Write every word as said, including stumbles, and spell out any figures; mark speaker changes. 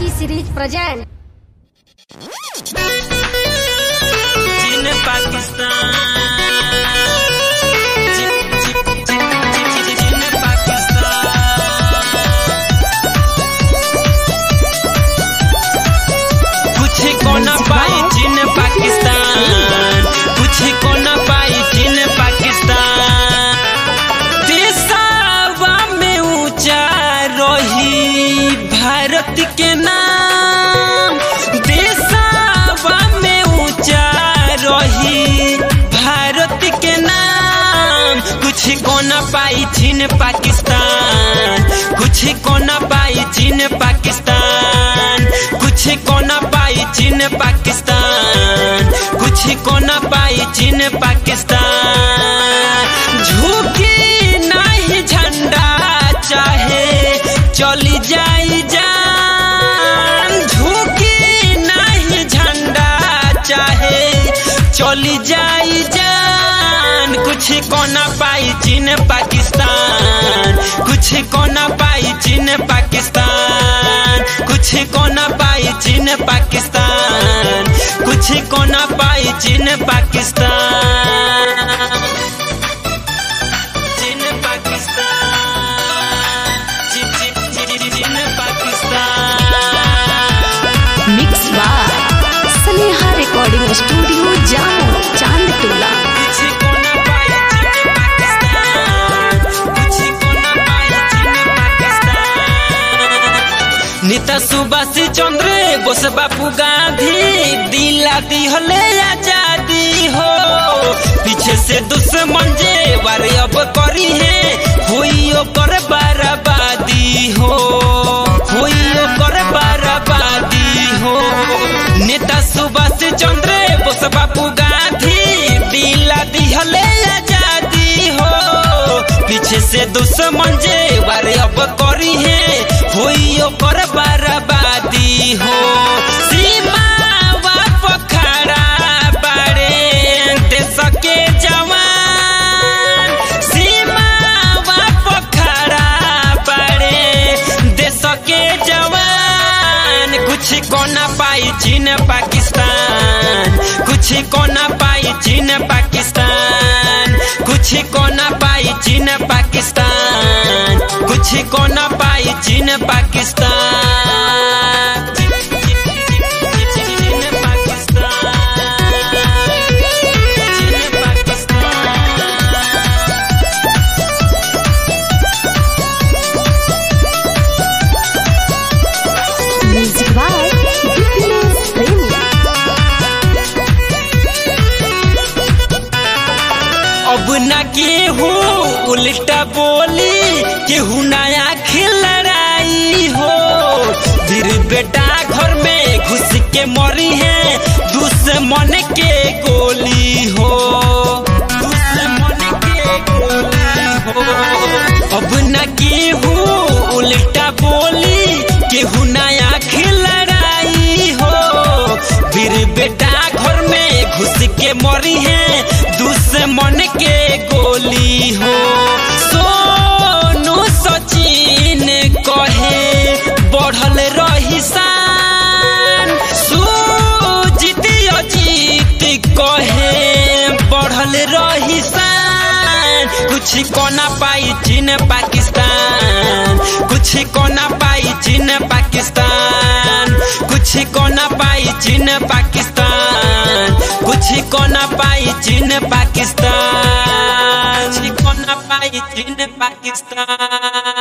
Speaker 1: Series present
Speaker 2: चीन पाकिस्तान चीन पाकिस्तान कुछ को न पाई चीन पाकिस्तान कुछ को न पाई चीन पाकिस्तान देशवा में ऊंचा रही भारत के नाम देशवा में ऊंचा रही भारत के नाम कुछ को न पाई चीन पाकिस्तान कुछ को न पाई चीन पाकिस्तान कुछ को न पाई चीन पाकिस्तान कुछ को न पाई चीन पाकिस्तान झुकी नहीं झंडा चाहे चली जाई जान झुकी नहीं झंडा चाहे चली जाई जान कुछ को न पाई चीन पाकिस्तान कुछ को न पाई चीन पाकिस्तान कुछ को न पाई चीन पाकिस्तान कुछ को न पाई चीन पाकिस्तान चीन पाकिस्तान चीन Pakistan
Speaker 1: mix by Sneha recording studio Jamo Chandtola
Speaker 2: नेता सुभाष चंद्र बोस बापू गांधी दिला दी हले आजादी हो पीछे से दुश्मन जे वारे अब करी है हुई ओकर बर्बादी हो हुई ओकर बर्बादी हो नेता सुभाष चंद्र बोस बापू गांधी दिला दी हले आजादी हो पीछे से दुश्मन जे वारे अब करी है हुई ओकर बर्बादी हो सीमा पखड़ा बारे देश के जवान सीमा पखड़ा बारे देश के जवान कुछ को न पाई चीन पाकिस्तान कुछ को न पाई चीन पाकिस्तान कुछ को न पाई चीन पाकिस्तान कुछ को न पाई चीन पाकिस्तान चीन पाकिस्तान
Speaker 1: म्यूजिक बाय दीपिनेश प्रेमी
Speaker 2: अब न केहू उल्टा बोली केहू नया खिलड़ाई हो फिर बेटा घर में घुस के मरी है दुश्मन के गोली हो दुश्मन के गोली हो अब न केहू उल्टा बोली केहू नया खिलड़ाई हो फिर बेटा घर में घुस के मरी है दुश्मन के गोली हो सोनू सचिन कहे बढ़ल रही शान सुजीत अजीत कहे बढ़ल रही शान कुछ को न पाई चीन पाकिस्तान कुछ को न पाई चीन पाकिस्तान कुछ को न पाई चीन पाकिस्तान कुछ को न पाई चीन पाकिस्तान कुछ को न पाई चीन पाकिस्तान।